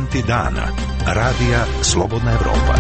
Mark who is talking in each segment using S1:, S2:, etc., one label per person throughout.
S1: Dokumenti dana. Radija Slobodna Evropa.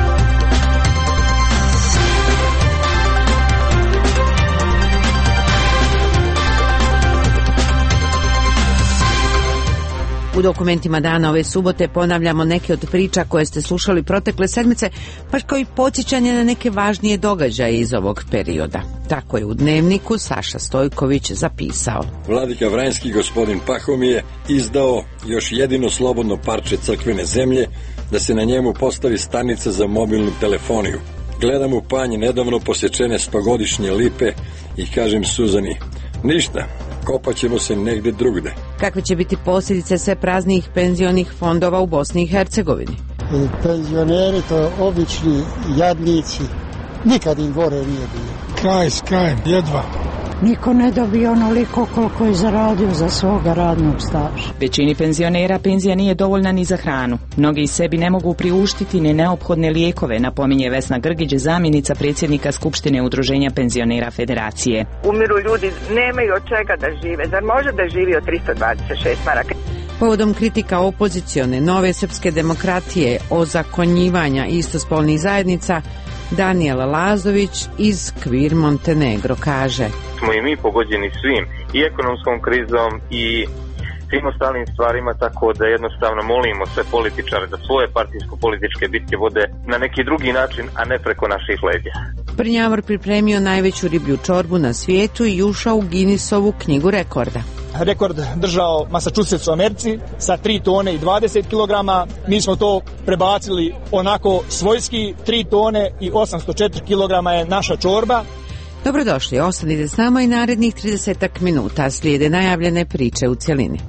S2: U dokumentima dana ove subote ponavljamo neke od priča koje ste slušali protekle sedmice, pa kao i podsjećanje na neke važnije događaje iz ovog perioda. Tako je u Dnevniku Saša Stojković zapisao.
S3: Vladika Vranjski gospodin Pahomije izdao još jedino slobodno parče crkvene zemlje da se na njemu postavi stanica za mobilnu telefoniju. Gledam u panj nedavno posječene 100-godišnje lipe i kažem Suzani, ništa, kopat ćemo se negde drugde.
S2: Kakve će biti posljedice sve praznijih penzionih fondova u Bosni i Hercegovini?
S4: Penzioneri to obični jadnici, nikad im gore nije bilo.
S5: Kraj s krajem, jedva.
S6: Niko ne dobije onoliko koliko je zaradio za svoga radnog staža.
S7: Većini penzionera penzija nije dovoljna ni za hranu. Mnogi sebi ne mogu priuštiti ni neophodne lijekove, napominje Vesna Grgić, zamjenica predsjednika Skupštine Udruženja penzionera Federacije.
S8: Umiru ljudi, nemaju od čega da žive. Zar može da živi od 326 maraka?
S2: Povodom kritika opozicione Nove srpske demokratije o zakonjivanja istospolnih zajednica, Danijela Lazović iz Kvir Montenegro kaže:
S9: Smo i mi pogođeni svim, i ekonomskom krizom i svim ostalim stvarima, tako da jednostavno molimo sve političare da svoje partijsko-političke bitke vode na neki drugi način, a ne preko naših leđa.
S2: Prnjavor pripremio najveću riblju čorbu na svijetu i ušao u Guinnessovu knjigu rekorda.
S10: Rekord držao Massachusetts u Americi sa 3 tone i 20 kg. Mi smo to prebacili onako svojski, 3 tone i 804 kg je naša čorba.
S2: Dobrodošli, ostanite s nama i narednih 30 minuta slijede najavljene priče u cjelini.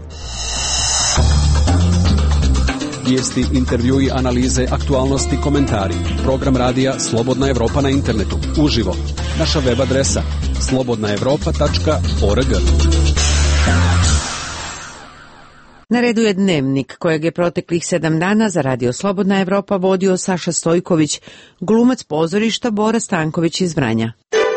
S11: Vijesti, intervjui, analize, aktualnosti, komentari. Program radija Slobodna Evropa na internetu, uživo. Naša web adresa slobodnaevropa.org.
S2: Na redu je Dnevnik, kojeg je proteklih 7 dana za Radio Slobodna Evropa vodio Saša Stojković, glumac pozorišta Bora Stanković iz Vranja.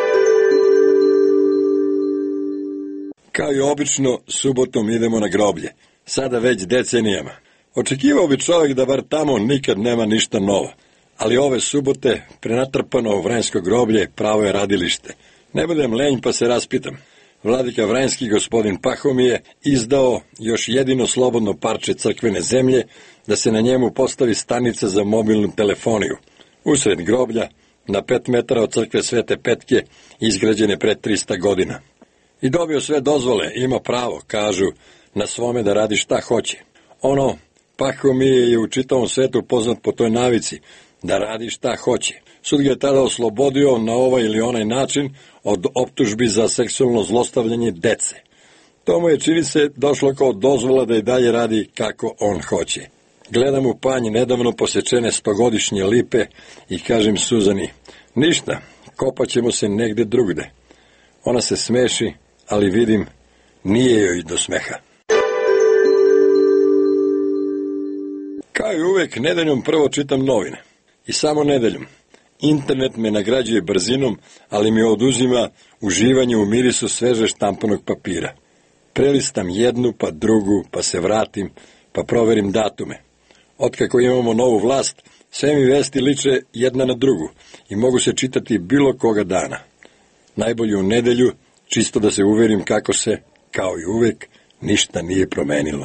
S3: Kao i obično, subotom idemo na groblje. Sada već decenijama. Očekivao bi čovjek da bar tamo nikad nema ništa novo. Ali ove subote prenatrpano Vranjsko groblje pravo je radilište. Ne budem lenj pa se raspitam. Vladika Vranjski gospodin Pahomije izdao još jedino slobodno parče crkvene zemlje da se na njemu postavi stanica za mobilnu telefoniju. Usred groblja, na 5 metara od crkve Svete Petke, izgrađene pred 300 godina. I dobio sve dozvole, ima pravo, kažu, na svome da radi šta hoće. Ono, Pahomije je u čitavom svetu poznat po toj navici, da radi šta hoće. Sud ga je tada oslobodio na ovaj ili onaj način od optužbi za seksualno zlostavljanje dece. To mu je, čini se, došlo kao dozvola da i dalje radi kako on hoće. Gledam u panj nedavno posječene 100-godišnje lipe i kažem Suzani, ništa, kopat ćemo se negde drugde. Ona se smeši, ali vidim, nije joj do smeha. Kao i uvek, nedeljom prvo čitam novine. I samo nedeljom. Internet me nagrađuje brzinom, ali mi oduzima uživanje u mirisu sveže štampanog papira. Prelistam jednu, pa drugu, pa se vratim, pa proverim datume. Otkako imamo novu vlast, sve mi vesti liče jedna na drugu i mogu se čitati bilo koga dana. Najbolje u nedelju, čisto da se uverim kako se, kao i uvek, ništa nije promenilo.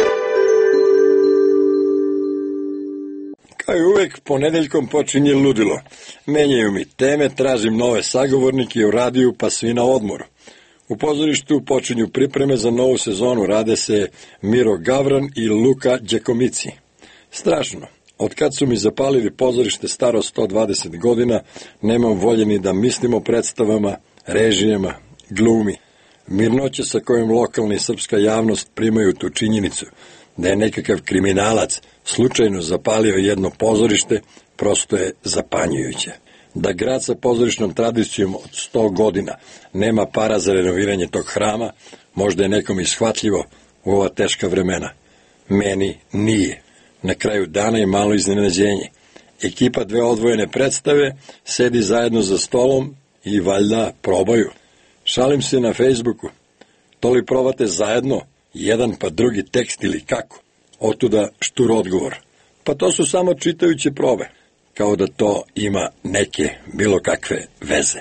S3: Kao i uvek, ponedeljkom počinje ludilo. Menjaju mi teme, tražim nove sagovornike u radiju, pa svi na odmoru. U pozorištu počinju pripreme za novu sezonu, rade se Miro Gavran i Luka Đakomici. Strašno, od kad su mi zapalili pozorište staro 120 godina, nemam volje ni da mislim o predstavama, režijama, glumi. Mirnoća sa kojom lokalna i srpska javnost primaju tu činjenicu da je nekakav kriminalac slučajno zapalio jedno pozorište, prosto je zapanjujuće. Da grad sa pozorišnom tradicijom od 100 godina nema para za renoviranje tog hrama, možda je nekom ishvatljivo u ova teška vremena. Meni nije. Na kraju dana je malo iznenađenje. Ekipa 2 odvojene predstave sedi zajedno za stolom i valjda probaju. Šalim se na Facebooku. To li probate zajedno, jedan pa drugi tekst ili kako? Otuda štur odgovor. Pa to su samo čitajuće probe, kao da to ima neke bilo kakve veze.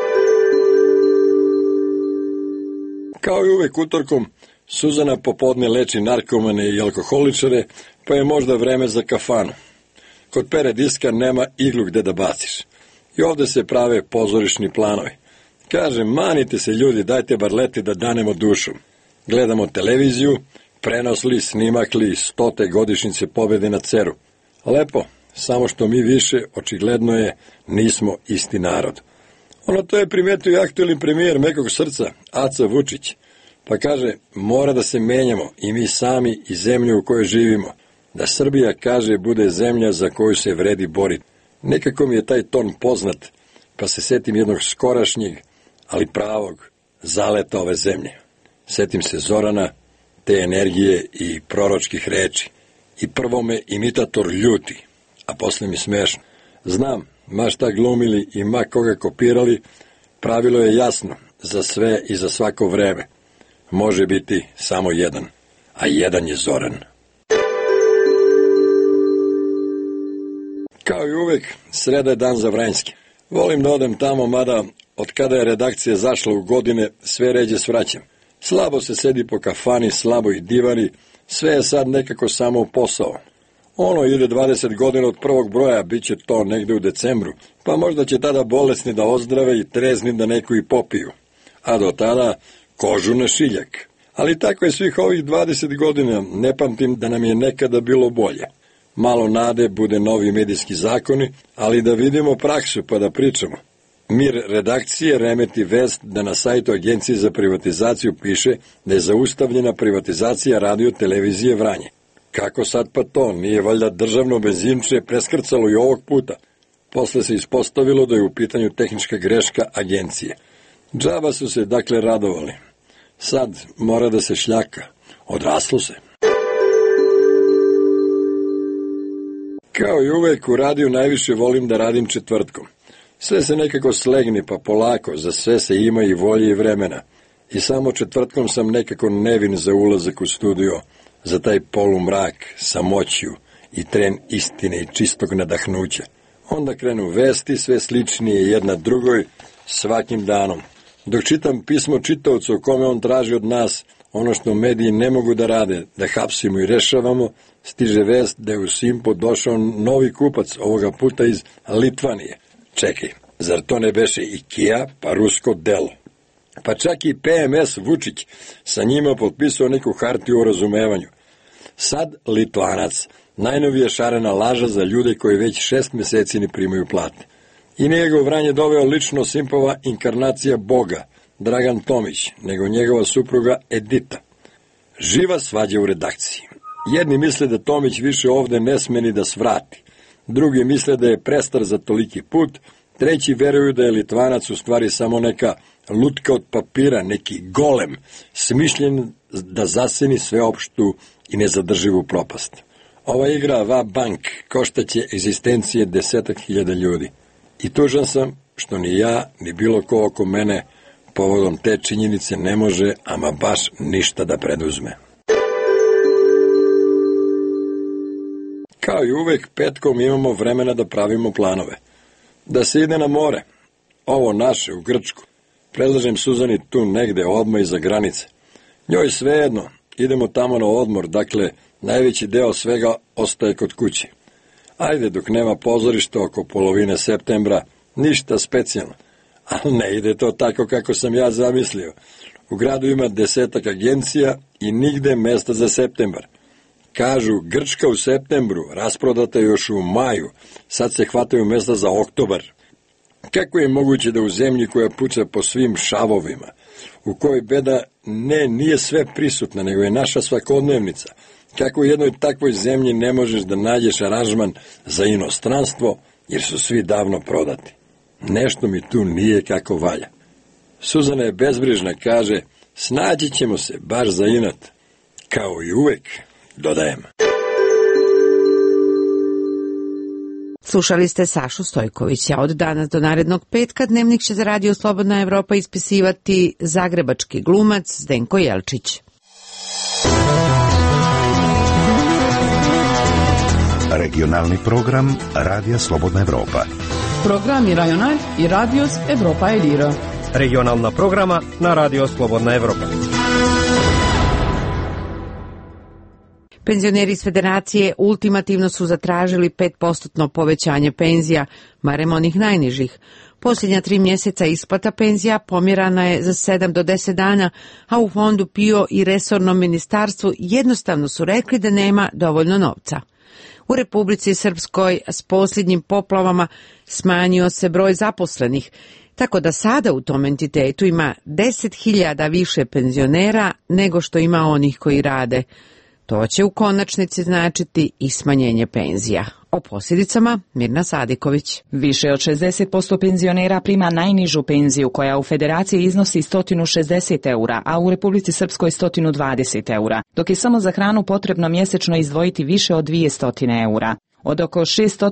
S3: Kao i uvek utorkom, Suzana popodne leči narkomane i alkoholičare, pa je možda vreme za kafanu. Kod Pere Diska nema iglu gde da baciš. I ovde se prave pozorišni planovi. Kaže, manite se ljudi, dajte bar leti da danemo dušu. Gledamo televiziju, prenosli, snimakli 100. godišnjice pobede na Ceru. Lepo, samo što mi više, očigledno je, nismo isti narod. Ono to je primetio i aktuelni premijer mekog srca, Aca Vučić. Pa kaže, mora da se menjamo i mi sami i zemlju u kojoj živimo. Da Srbija, kaže, bude zemlja za koju se vredi boriti. Nekako mi je taj ton poznat, pa se setim jednog skorašnjeg, ali pravog zaleta ove zemlje. Setim se Zorana, te energije i proročkih reči. I prvo me imitator ljuti, a posle mi smešno. Znam, ma šta glumili i ma koga kopirali, pravilo je jasno, za sve i za svako vreme. Može biti samo jedan, a jedan je Zoran. Kao i uvek, sreda je dan za Vranjski. Volim da odem tamo, mada od kada je redakcija zašla u godine, sve ređe svraćam. Slabo se sedi po kafani, slabo i divani, sve je sad nekako samo posao. Ono ide 20 godina od prvog broja, bit će to negde u decembru, pa možda će tada bolesni da ozdrave i trezni da neku i popiju. A do tada kožu na šiljak. Ali tako je svih ovih 20 godina, ne pamtim da nam je nekada bilo bolje. Malo nade, bude novi medijski zakoni, ali da vidimo praksu pa da pričamo. Mir redakcije remeti vest da na sajtu Agencije za privatizaciju piše da je zaustavljena privatizacija radio televizije Vranje. Kako sad pa to? Nije valjda državno benzinče preskrcalo i ovog puta? Posle se ispostavilo da je u pitanju tehnička greška agencije. Džaba su se dakle radovali. Sad mora da se šljaka. Odraslo se. Kao i uvek u radiju najviše volim da radim četvrtkom. Sve se nekako slegni pa polako, za sve se ima i volje i vremena. I samo četvrtkom sam nekako nevin za ulazak u studio, za taj polumrak, samoću i tren istine i čistog nadahnuća. Onda krenu vesti, sve sličnije jedna drugoj, svakim danom. Dok čitam pismo čitaocu o kome on traži od nas ono što mediji ne mogu da rade, da hapsimo i rešavamo, stiže vest da je u Simpo došao novi kupac, ovoga puta iz Litvanije. Čekaj, zar to ne beše IKEA, pa rusko delo? Pa čak i PMS Vučić sa njima potpisao neku hartiju o razumevanju. Sad Litvanac, najnovija šarena laža za ljude koji već 6 meseci ne primaju plate. I nije ga u Vranje doveo lično Simpova inkarnacija Boga, Dragan Tomić, nego njegova supruga Edita. Živa svađa u redakciji. Jedni misle da Tomić više ovde ne sme ni da svrati. Drugi misle da je prestar za toliki put. Treći veruju da je Litvanac u stvari samo neka lutka od papira, neki golem, smišljen da zaseni sveopštu i nezadrživu propast. Ova igra va bank koštaće egzistencije 10.000 ljudi. I tužan sam što ni ja, ni bilo ko oko mene povodom te činjenice ne može ama baš ništa da preduzme. Kao i uvek, petkom imamo vremena da pravimo planove. Da se ide na more, ovo naše u Grčku. Predlažem Suzani tu negde odmah iza granice. Njoj svejedno, idemo tamo na odmor, dakle, najveći deo svega ostaje kod kuće. Ajde, dok nema pozorišta oko polovine septembra, ništa specijalno. Ali ne ide to tako kako sam ja zamislio. U gradu ima 10 agencija i nigde mesta za septembar. Kažu, Grčka u septembru, rasprodata još u maju, sad se hvataju mesta za oktobar. Kako je moguće da u zemlji koja puca po svim šavovima, u kojoj beda nije sve prisutna, nego je naša svakodnevnica, kako u jednoj takvoj zemlji ne možeš da nađeš aranžman za inostranstvo, jer su svi davno prodati. Nešto mi tu nije kako valja. Suzana je bezbrižna, kaže, snaći ćemo se, baš za inat. Kao i uvek, dodajem.
S2: Slušali ste Sašu Stojkovića. Od danas do narednog petka Dnevnik će za Radio Slobodna Evropa ispisivati zagrebački glumac Zdenko Jelčić.
S1: Regionalni program Radija Slobodna Evropa.
S5: Programi Rajonal i Radios Evropa Elira.
S12: Regionalna programa na Radio Slobodna Evropa.
S2: Penzioneri iz Federacije ultimativno su zatražili 5% povećanje penzija, barem onih najnižih. Posljednja 3 mjeseca isplata penzija pomjerana je za 7 do 10 dana, a u fondu PIO i resornom ministarstvu jednostavno su rekli da nema dovoljno novca. U Republici Srpskoj s posljednjim poplavama smanjio se broj zaposlenih, tako da sada u tom entitetu ima 10.000 više penzionera nego što ima onih koji rade. To će u konačnici značiti i smanjenje penzija. O posljedicama Mirna Sadiković.
S7: Više od 60% penzionera prima najnižu penziju koja u Federaciji iznosi 160 eura, a u Republici Srpskoj 120 eura, dok je samo za hranu potrebno mjesečno izdvojiti više od 200 eura. Od oko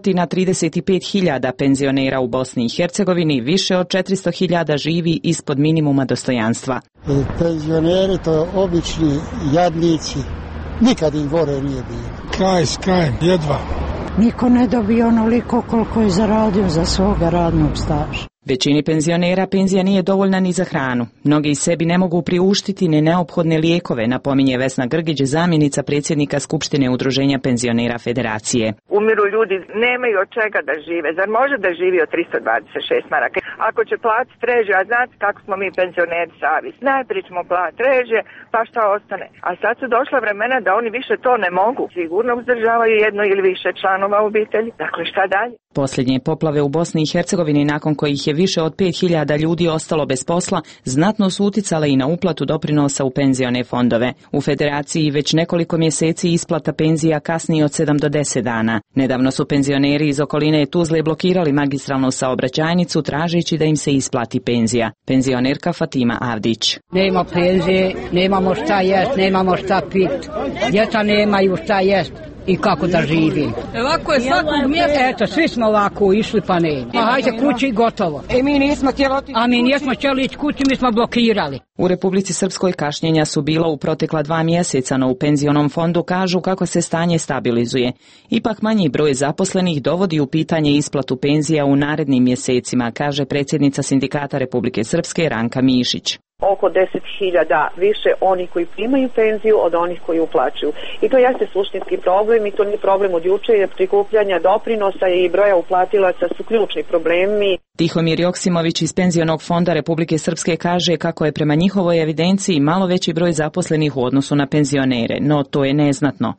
S7: 635.000 penzionera u Bosni i Hercegovini, više od 400.000 živi ispod minimuma dostojanstva.
S4: Penzioneri to obični jadnici, nikad im gore nije bilo.
S13: Kraj s krajem, jedva.
S6: Niko ne dobije onoliko koliko je zaradio za svoga radnog staža.
S7: Većini penzionera penzija nije dovoljna ni za hranu. Mnogi sebi ne mogu priuštiti ni neophodne lijekove, napominje Vesna Grgić, zamjenica predsjednika Skupštine Udruženja penzionera Federacije.
S8: Umiru ljudi, nemaju od čega da žive. Zar može da živi od 326 maraka? Ako će platiti režije, a znate kako smo mi penzioneri savjesni. Najprije ćemo platiti režije, pa šta ostane. A sad su došla vremena da oni više to ne mogu. Sigurno uzdržavaju jedno ili više članova obitelji. Dakle, šta dalje?
S7: Posljednje poplave u Bosni i Hercegovini, nakon kojih je više od 5.000 ljudi ostalo bez posla, znatno su uticale i na uplatu doprinosa u penzione fondove. U Federaciji već nekoliko mjeseci isplata penzija kasni od 7 do 10 dana. Nedavno su penzioneri iz okoline Tuzle blokirali magistralnu saobraćajnicu tražeći da im se isplati penzija. Penzionerka Fatima Avdić.
S14: Nema penzije, nemamo šta jest, nemamo šta pit. Djeca nemaju šta jest. I kako da živim.
S5: Ovako je svakog mjesta.
S14: Eto, svi smo ovako išli pa ne. Pa hajde kući i gotovo.
S5: Mi nismo htjeli otići.
S14: A mi nismo htjeli ići kući, mi smo blokirali.
S7: U Republici Srpskoj kašnjenja su bila u protekla 2 mjeseca, no u penzionom fondu kažu kako se stanje stabilizuje. Ipak manji broj zaposlenih dovodi u pitanje isplatu penzija u narednim mjesecima, kaže predsjednica Sindikata Republike Srpske Ranka Mišić.
S15: Oko 10.000 više onih koji primaju penziju od onih koji uplaćuju. I to jeste suštinski problem i to nije problem od juče, jer prikupljanja doprinosa i broja uplatilaca su ključni problemi.
S7: Tihomir Joksimović iz Penzionog fonda Republike Srpske kaže kako je prema njihovoj evidenciji malo veći broj zaposlenih u odnosu na penzionere, no to je neznatno.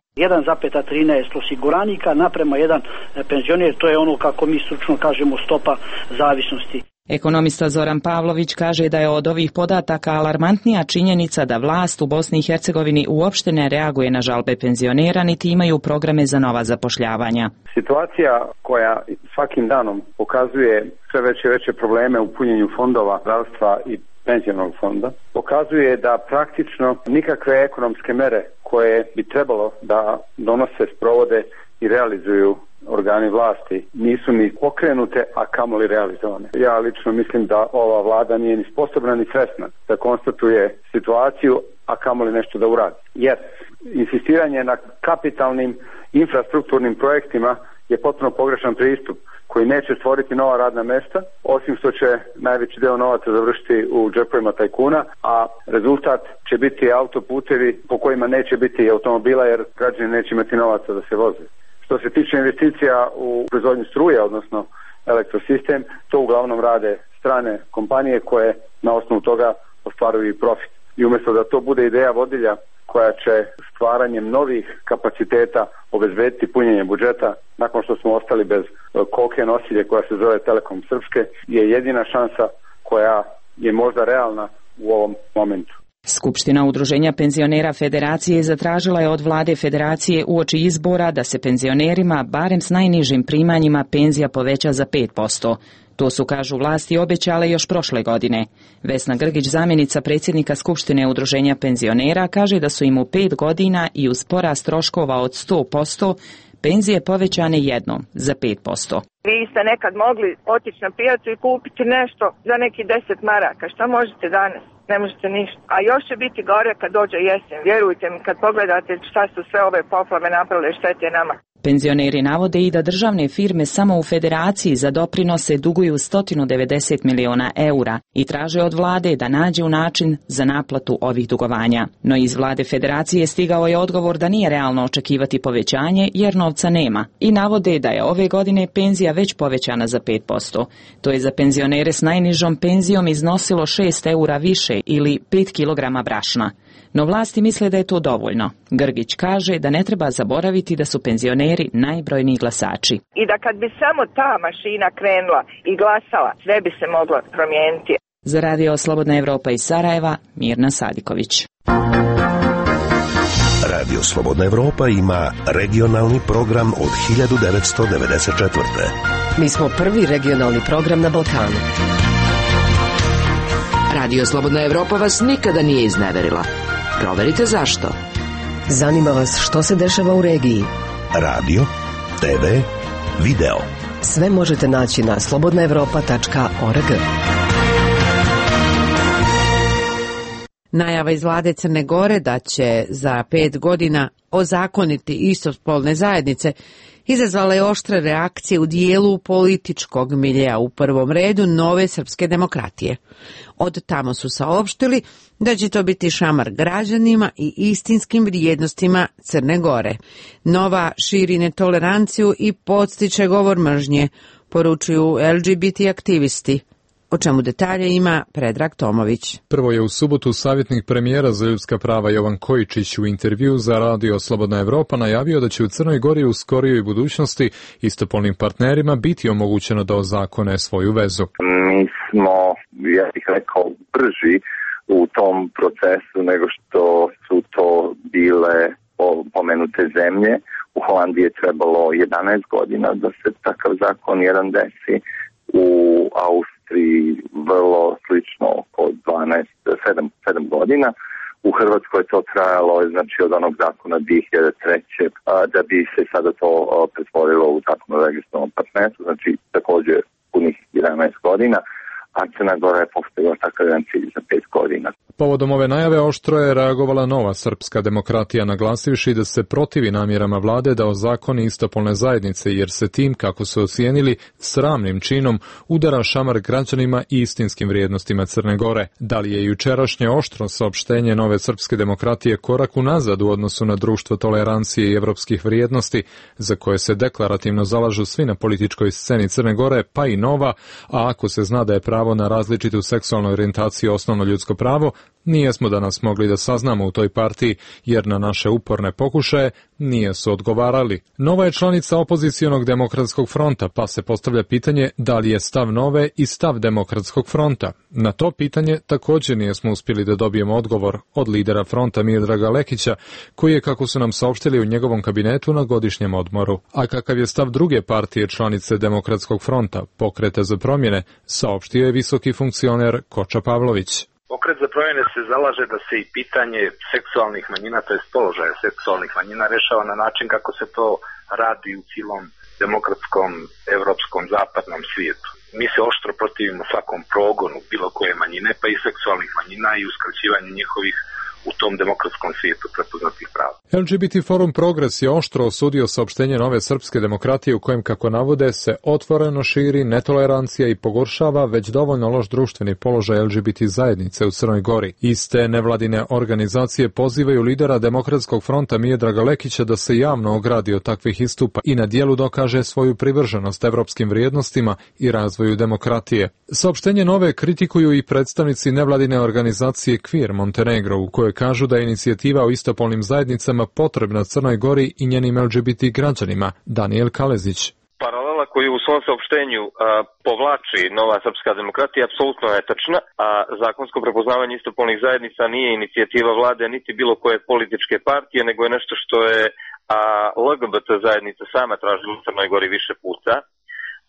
S16: 1,13 osiguranika naprema jedan penzioner, to je ono kako mi stručno kažemo stopa zavisnosti.
S7: Ekonomista Zoran Pavlović kaže da je od ovih podataka alarmantnija činjenica da vlast u Bosni i Hercegovini uopšte ne reaguje na žalbe penzionera niti imaju programe za nova zapošljavanja.
S17: Situacija koja svakim danom pokazuje sve veće i veće probleme u punjenju fondova zdravstva i penzionog fonda, pokazuje da praktično nikakve ekonomske mere koje bi trebalo da donose, sprovode i realizuju organi vlasti nisu ni pokrenute, a kamoli realizovane. Ja lično mislim da ova vlada nije ni sposobna ni svesna da konstatuje situaciju, a kamoli nešto da uradi. Jer insistiranje na kapitalnim infrastrukturnim projektima je potpuno pogrešan pristup koji neće stvoriti nova radna mjesta, osim što će najveći deo novaca završiti u džepovima tajkuna, a rezultat će biti autoputevi po kojima neće biti automobila jer građani neće imati novaca da se voze. Što se tiče investicija u proizvodnju struje, odnosno elektrosistem, to uglavnom rade strane kompanije koje na osnovu toga ostvaruju i profit. I umjesto da to bude ideja vodilja koja će stvaranjem novih kapaciteta obezbediti punjenje budžeta, nakon što smo ostali bez koke nosilje koja se zove Telekom Srpske, je jedina šansa koja je možda realna u ovom momentu.
S7: Skupština Udruženja penzionera Federacije zatražila je od vlade Federacije uoči izbora da se penzionerima, barem s najnižim primanjima, penzija poveća za 5%. To su, kažu vlasti, obećale još prošle godine. Vesna Grgić, zamjenica predsjednika Skupštine Udruženja penzionera, kaže da su im u 5 godina i uz porast troškova od 100% penzije povećane jednom za 5%.
S8: Vi ste nekad mogli otići na pijacu i kupiti nešto za neki 10 maraka. Šta možete danas? Ne možete ništa. A još će biti gore kad dođe jesen. Vjerujte mi, kad pogledate šta su sve ove poplave napravile štete nama.
S7: Penzioneri navode i da državne firme samo u federaciji za doprinose duguju 190 miliona eura i traže od vlade da nađe način za naplatu ovih dugovanja. No iz vlade federacije stigao je odgovor da nije realno očekivati povećanje jer novca nema i navode da je ove godine penzija već povećana za 5%. To je za penzionere s najnižom penzijom iznosilo 6 eura više ili 5 kilograma brašna. No vlasti misle da je to dovoljno. Grgić kaže da ne treba zaboraviti da su penzioneri najbrojniji glasači.
S8: I da kad bi samo ta mašina krenula i glasala, sve bi se moglo promijeniti.
S7: Za Radio Slobodna Evropa iz Sarajeva, Mirna Sadiković.
S1: Radio Slobodna Evropa ima regionalni program od 1994.
S13: Mi smo prvi regionalni program na Balkanu.
S18: Radio Slobodna Evropa vas nikada nije izneverila. Proverite zašto.
S13: Zanima vas što se dešava u regiji.
S1: Radio, TV, video.
S13: Sve možete naći na slobodnaevropa.org.
S2: Najava iz vlade Crne Gore da će za 5 godina ozakoniti istospolne zajednice izazvala je oštre reakcije u dijelu političkog miljea, u prvom redu Nove srpske demokratije. Od tamo su saopštili da će to biti šamar građanima i istinskim vrijednostima Crne Gore. Nova širi netoleranciju i podstiče govor mržnje, poručuju LGBT aktivisti. O čemu detalje ima Predrag Tomović.
S19: Prvo je u subotu savjetnik premijera za ljudska prava Jovan Kojičić u intervju za Radio Slobodna Evropa najavio da će u Crnoj Gori u skorijoj budućnosti istopolnim partnerima biti omogućeno da ozakone svoju vezu.
S20: Mi smo, ja bih rekao, brži u tom procesu nego što su to bile pomenute zemlje. U Holandiji je trebalo 11 godina da se takav zakon jedan desi. U Austriji vrlo slično oko 7 godina. U Hrvatskoj je to trajalo, znači od onog zakona 2003. Da bi se sada to pretvorilo u zakon o registrovanom partnerstvu, znači također punih 11 godina, a Crna Gora je postavila takav jedan cilj za 5 godina.
S19: Povodom ove najave oštro je reagovala Nova srpska demokratija, naglasivši da se protivi namjerama vlade da ozakoni istopolne zajednice, jer se tim, kako su ocijenili, sramnim činom udara šamar građanima i istinskim vrijednostima Crne Gore. Da li je jučerašnje oštro saopštenje Nove srpske demokratije korak unazad u odnosu na društvo tolerancije i evropskih vrijednosti, za koje se deklarativno zalažu svi na političkoj sceni Crne Gore, pa i Nova, a ako se zna da je pravo na različitu seksualnu orijentaciju osnovno ljudsko pravo, nijesmo danas mogli da saznamo u toj partiji, jer na naše uporne pokušaje nije su odgovarali. Nova je članica opozicionog demokratskog fronta, pa se postavlja pitanje da li je stav Nove i stav demokratskog fronta. Na to pitanje također nijesmo uspjeli da dobijemo odgovor od lidera fronta Miodraga Lekića, koji je, kako su nam saopštili, u njegovom kabinetu na godišnjem odmoru. A kakav je stav druge partije članice demokratskog fronta, Pokreta za promjene, saopštio je visoki funkcioner Koča Pavlović.
S21: Pokret za promjene se zalaže da se i pitanje seksualnih manjina, to je položaja seksualnih manjina, rešava na način kako se to radi u cijelom demokratskom, evropskom, zapadnom svijetu. Mi se oštro protivimo svakom progonu bilo koje manjine, pa i seksualnih manjina i uskraćivanju njihovih u tom demokratskom svijetu prepoznatih prava.
S19: LGBT Forum Progres je oštro osudio saopštenje Nove srpske demokratije u kojem, kako navode, se otvoreno širi netolerancija i pogoršava već dovoljno loš društveni položaj LGBT zajednice u Crnoj Gori. Iste nevladine organizacije pozivaju lidera Demokratskog fronta Miodraga Lekića da se javno ogradi od takvih istupa i na dijelu dokaže svoju privrženost evropskim vrijednostima i razvoju demokratije. Saopštenje Nove kritikuju i predstavnici nevladine organizacije Queer Montenegro, u kojoj kažu da je inicijativa o istopolnim zajednicama potrebna Crnoj Gori i njenim LGBT građanima. Daniel Kalezić.
S9: Paralela koju u svom saopštenju povlači Nova srpska demokratija apsolutno netačna, a zakonsko prepoznavanje istopolnih zajednica nije inicijativa vlade niti bilo koje političke partije, nego je nešto što je LGBT zajednica sama tražila u Crnoj Gori više puta.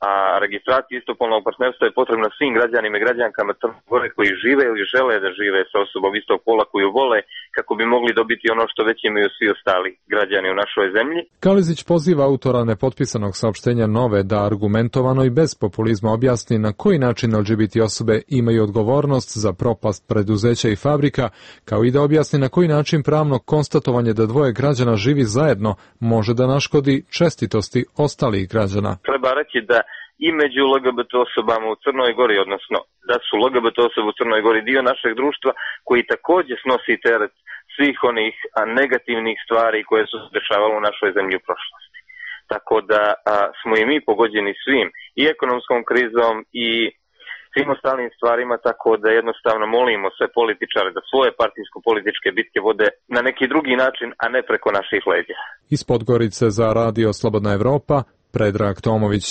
S9: A registracija istopolnog partnerstva je potrebna svim građanima i građankama Crne Gore koji žive ili žele da žive sa osobom istog pola koju vole, kako bi mogli dobiti ono što već imaju svi ostali građani u našoj zemlji.
S19: Kalizić poziva autora nepotpisanog saopštenja Nove da argumentovano i bez populizma objasni na koji način LGBT osobe imaju odgovornost za propast preduzeća i fabrika, kao i da objasni na koji način pravno konstatovanje da dvoje građana živi zajedno može da naškodi čestitosti ostalih građana.
S9: Treba reći da i među LGBT osobama u Crnoj Gori, odnosno da su LGBT osobe u Crnoj Gori dio našeg društva koji također snosi teret svih onih negativnih stvari koje su se dešavale u našoj zemlji u prošlosti. Tako da smo i mi pogođeni svim, i ekonomskom krizom i svim ostalim stvarima, tako da jednostavno molimo sve političare da svoje partijsko-političke bitke vode na neki drugi način, a ne preko naših leđa.
S19: Iz Podgorice za Radio Slobodna Evropa, Predrag Tomović.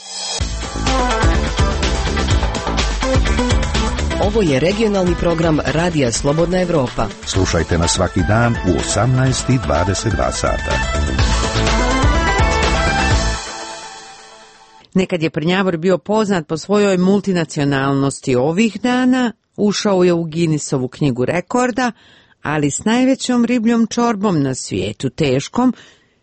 S13: Ovo je regionalni program Radija Slobodna Evropa.
S1: Slušajte nas svaki dan u 18:22 sata.
S2: Nekad je Prnjavor bio poznat po svojoj multinacionalnosti. Ovih dana ušao je u Guinnessovu knjigu rekorda, ali s najvećom ribljom čorbom na svijetu, teškom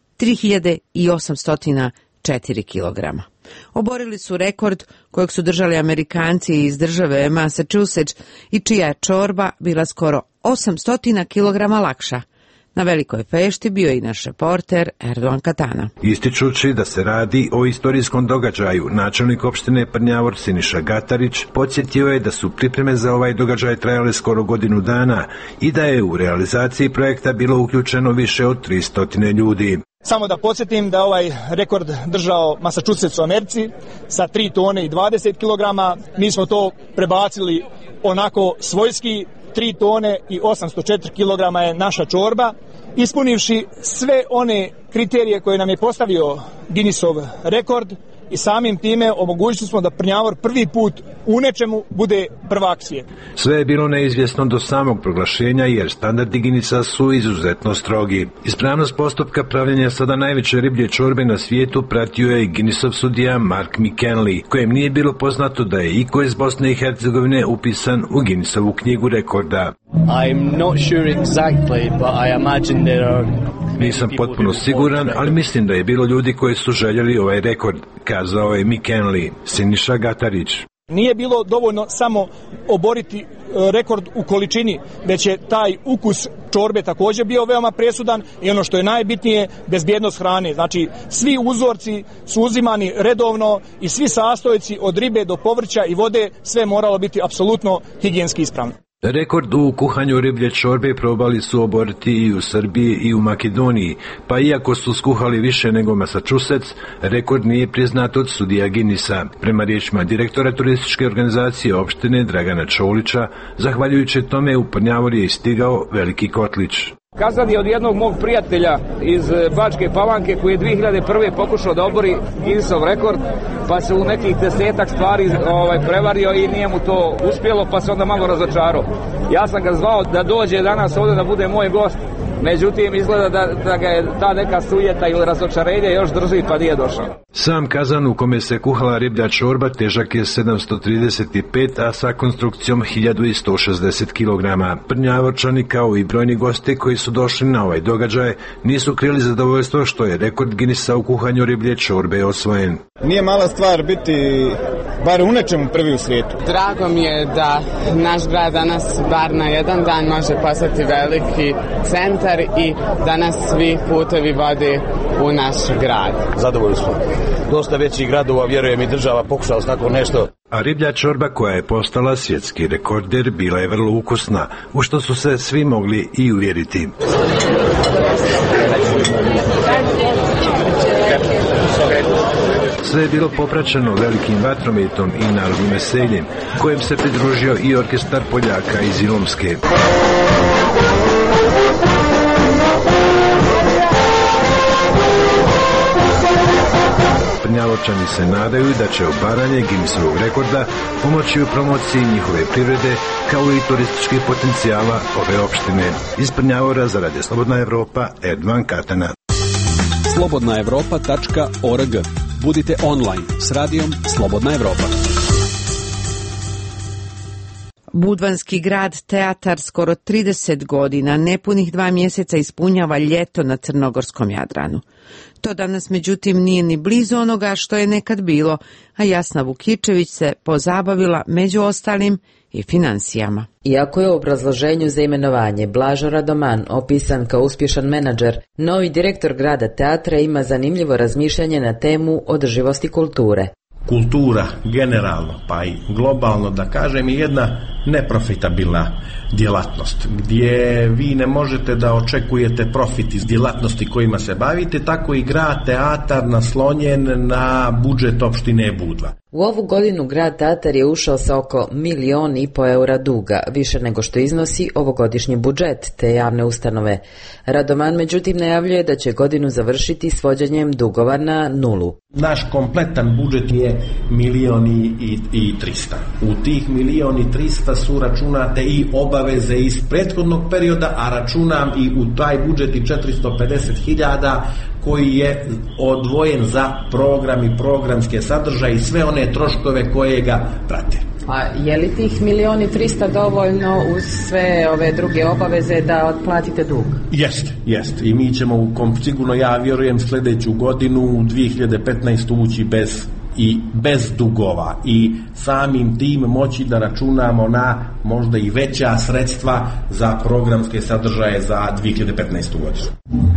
S2: 3804 kilograma. Oborili su rekord kojeg su držali Amerikanci iz države Massachusetts i čija je čorba bila skoro 800 kilograma lakša. Na Velikoj fešti bio i naš reporter Erdogan Katana.
S10: Ističući da se radi o istorijskom događaju, načelnik opštine Prnjavor Siniša Gatarić podsjetio je da su pripreme za ovaj događaj trajale skoro godinu dana i da je u realizaciji projekta bilo uključeno više od 300 ljudi.
S22: Samo da podsjetim da ovaj rekord držao Massachusetts u Americi sa 3 tone i 20 kilograma. Mi smo to prebacili onako svojski, 3 tone i 804 kilograma je naša čorba, ispunivši sve one kriterije koje nam je postavio Guinnessov rekord i samim time omogućili smo da Prnjavor prvi put u nečemu bude prvak svijeta.
S10: Sve je bilo neizvjesno do samog proglašenja jer standardi Guinnessa su izuzetno strogi. Ispravnost postupka pravljenja sada najveće riblje čorbe na svijetu pratio je Guinnessov sudija Mark McKinley, kojem nije bilo poznato da je iko iz Bosne i Hercegovine upisan u Guinnessovu knjigu rekorda.
S23: I'm not sure exactly, but I imagine there are...
S10: Nisam potpuno siguran, ali mislim da je bilo ljudi koji su željeli ovaj rekord, kazao je McKinley. Siniša Gatarić.
S22: Nije bilo dovoljno samo oboriti rekord u količini, već je taj ukus čorbe također bio veoma presudan i ono što je najbitnije, bezbjednost hrane. Znači, svi uzorci su uzimani redovno i svi sastojci od ribe do povrća i vode, sve moralo biti apsolutno higijenski ispravno.
S10: Rekord u kuhanju riblje čorbe probali su oboriti i u Srbiji i u Makedoniji, pa iako su skuhali više nego Massachusetts, rekord nije priznat od sudija Guinnessa. Prema riječima direktora turističke organizacije opštine Dragana Čolića, zahvaljujući tome u Prnjavor je stigao veliki kotlić.
S24: Kazan je od jednog mog prijatelja iz Bačke Palanke koji je 2001. pokušao da obori Guinnessov rekord, pa se u nekih 10 stvari prevario i nije mu to uspjelo, pa se onda malo razočarao. Ja sam ga zvao da dođe danas ovdje da bude moj gost, međutim izgleda da ga je ta neka sujeta ili razočarenje još drži pa nije došao.
S10: Sam kazan u kome se kuhala riblja čorba težak je 735, a sa konstrukcijom 1160 kg. Prnjavorčani kao i brojni gosti koji su došli na ovaj događaj nisu krili zadovoljstvo što je rekord Guinnessa u kuhanju riblje čorbe osvojen.
S22: Nije mala stvar biti bar u nečemu prvi u svijetu.
S25: Drago mi je da naš grad danas bar na jedan dan može postati veliki centar i da nas svi putevi vode u naš grad.
S26: Zadovoljni smo. Dosta većih gradova, vjerujem i država, pokušala tako nešto.
S10: A riblja čorba koja je postala svjetski rekorder bila je vrlo ukusna, u što su se svi mogli i uvjeriti. Sve je bilo popraćeno velikim vatrometom i narodnim veseljem, kojem se pridružio i orkestar Poljaka iz Ilomske. Prnjavorčani se nadaju da će obaranje Guinnessovog rekorda pomoći u promociji njihove privrede kao i turističkih potencijala ove opštine. Iz Prnjavora za Radio Slobodna Evropa, Erdogan Katana.
S11: slobodnaevropa.org. Budite online s radijom Slobodna Evropa.
S2: Budvanski grad teatar skoro 30 godina, nepunih 2 mjeseca ispunjava ljeto na crnogorskom Jadranu. To danas međutim nije ni blizu onoga što je nekad bilo, a Jasna Vukičević se pozabavila među ostalim i financijama.
S3: Iako je u obrazloženju za imenovanje Blažo Radoman opisan kao uspješan menadžer, novi direktor grada teatra ima zanimljivo razmišljanje na temu održivosti kulture.
S4: Kultura generalno, pa i globalno da kažem, je jedna neprofitabilna djelatnost, gdje vi ne možete da očekujete profit iz djelatnosti kojima se bavite, tako i grad teatar naslonjen na budžet opštine Budva.
S3: U ovu godinu grad teatar je ušao sa oko 1,5 miliona eura duga, više nego što iznosi ovogodišnji budžet te javne ustanove. Radoman međutim najavljuje da će godinu završiti s vođenjem dugova na nulu.
S4: Naš kompletan budžet je 1.300.000. U tih 1.300.000 su računate i obaveze iz prethodnog perioda, a računam i u taj budžet i 450.000 koji je odvojen za program i programske sadržaje i sve one troškove koje ga prate.
S3: A je li tih 1.300.000 dovoljno uz sve ove druge obaveze da otplatite dug?
S4: Jeste. I mi ćemo sigurno, ja vjerujem, sljedeću godinu, 2015. ući bez dugova i samim tim moći da računamo na možda i veća sredstva za programske sadržaje za 2015. godinu.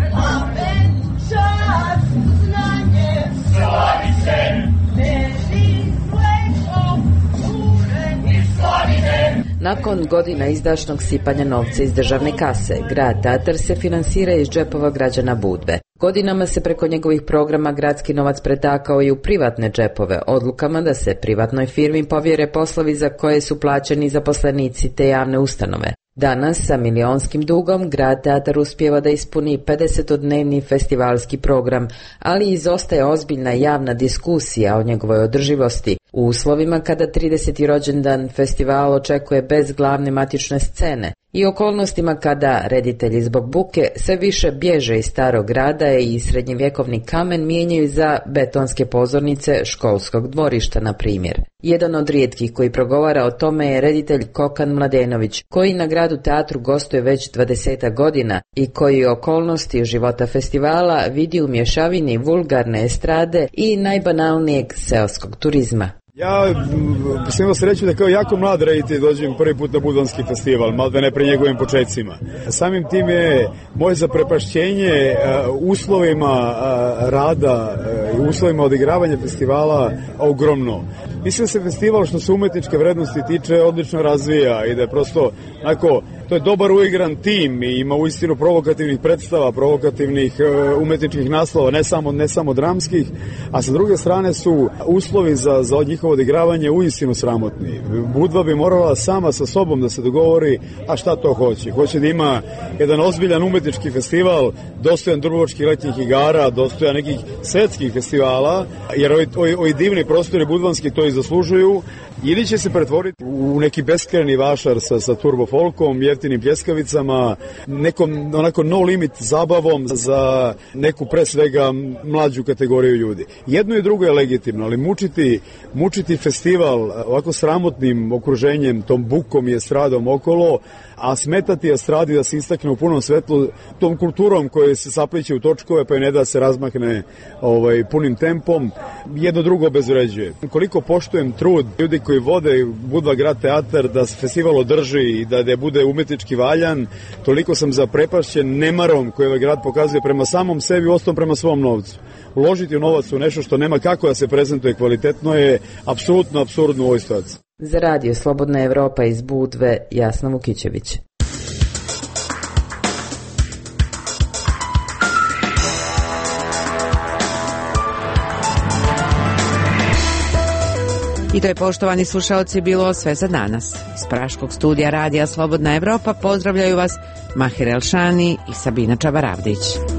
S3: Nakon godina izdašnog sipanja novca iz državne kase, grad teatar se finansira iz džepova građana Budve. Godinama se preko njegovih programa gradski novac pretakao i u privatne džepove, odlukama da se privatnoj firmi povjere poslovi za koje su plaćeni zaposlenici te javne ustanove. Danas, sa milionskim dugom, grad teatar uspijeva da ispuni 50-dnevni festivalski program, ali izostaje ozbiljna javna diskusija o njegovoj održivosti. U uslovima kada 30. rođendan festivala očekuje bez glavne matične scene i okolnostima kada reditelji zbog buke sve više bježe iz starog grada i srednjevjekovni kamen mijenjaju za betonske pozornice školskog dvorišta, na primjer. Jedan od rijetkih koji progovara o tome je reditelj Kokan Mladenović, koji na gradu teatru gostuje već 20 godina i koji okolnosti života festivala vidi u mješavini vulgarne estrade i najbanalnijeg seoskog turizma.
S5: Ja sam imao sreću da kao jako mlad reditelj dođem prvi put na Budvanski festival, malda ne pre njegovim početcima. Samim tim je moje zaprepašćenje uslovima rada i uslovima odigravanja festivala ogromno. Mislim da se festival što se umetničke vrednosti tiče odlično razvija i da je prosto to je dobar uigran tim i ima uistinu provokativnih predstava, provokativnih umetničkih naslova, ne samo dramskih, a sa druge strane su uslovi za njihovo odigravanje uistinu sramotni. Budva bi morala sama sa sobom da se dogovori, a šta to hoće. Hoće da ima jedan ozbiljan umetnički festival, dostojan Dubrovačkih letnjih igara, dostojan nekih svetskih festivala, jer ovi divni prostori budvanski to i zaslužuju, ili će se pretvoriti u neki beskrajni vašar sa turbo folkom, jeftinim pljeskavicama, nekom onako no limit zabavom za neku pre svega mlađu kategoriju ljudi. Jedno i drugo je legitimno, ali mučiti festival ovako sramotnim okruženjem, tom bukom i estradom okolo, a smetati estradi da se istakne u punom svetlu, tom kulturom koja se sapliće u točkove pa je ne da se razmahne punim tempom, jedno drugo obezvređuje. Koliko poštujem trud ljudi koji vode Budva grad teatar da se festival održi i da bude umetnički valjan, toliko sam zaprepašćen nemarom koji ovaj grad pokazuje prema samom sebi, ostom prema svom novcu. Uložiti u novac u nešto što nema kako da se prezentuje kvalitetno je apsolutno apsurdno u ovoj situaciji.
S3: Za radio Slobodna Evropa iz Budve, Jasna Vukičević.
S2: I to je, poštovani slušalci, bilo sve za danas. Iz praškog studija radija Slobodna Evropa pozdravljaju vas Mahir Elšani i Sabina Čavaravdić.